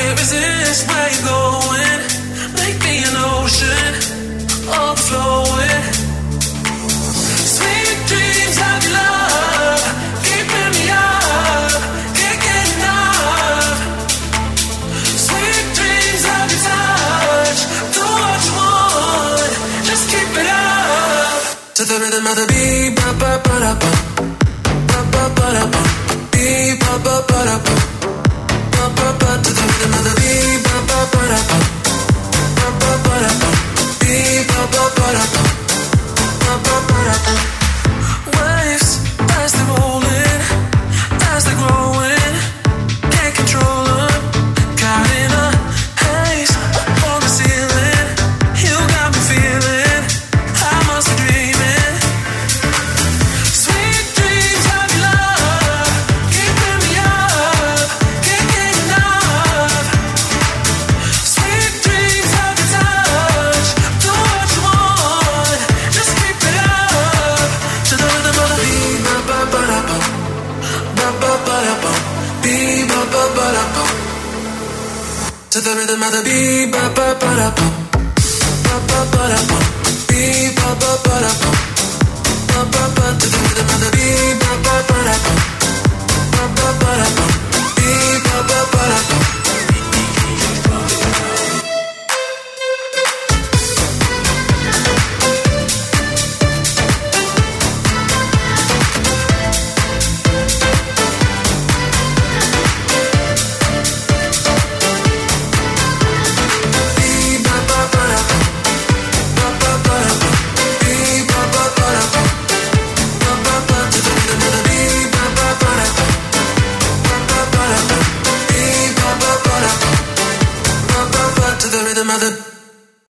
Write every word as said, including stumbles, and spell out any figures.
can't resist where you're going. Make me an ocean, overflowing. Sweet dreams of your love, keeping me up, can't get enough. Sweet dreams of your touch, do what you want, just keep it up. To the rhythm of the beat, ba ba ba da ba, ba ba ba da ba, beat ba ba ba da ba, ba ba ba. To the rhythm of the beat, ba ba ba da ba, ba ba ba da ba, beat ba ba ba da ba, ba ba ba da ba. Waves as they're rolling, as they're growing, can't control them. Caught in a haze on the ceiling, you got me feeling I must be dreaming. Sweet dreams of your love, keeping me up, can't get enough. Sweet dreams of your touch, do what you want, just keep it up. To the rhythm of the beat, ba ba ba da ba, ba ba ba da ba, beat ba ba ba da ba. To the rhythm of the beat, ba ba ba da ba, ba ba ba da ba, beat ba ba ba da ba, ba ba ba. To the rhythm of the beat, ba ba ba da ba, ba ba ba da ba, beat ba ba ba da ba. To the rhythm of the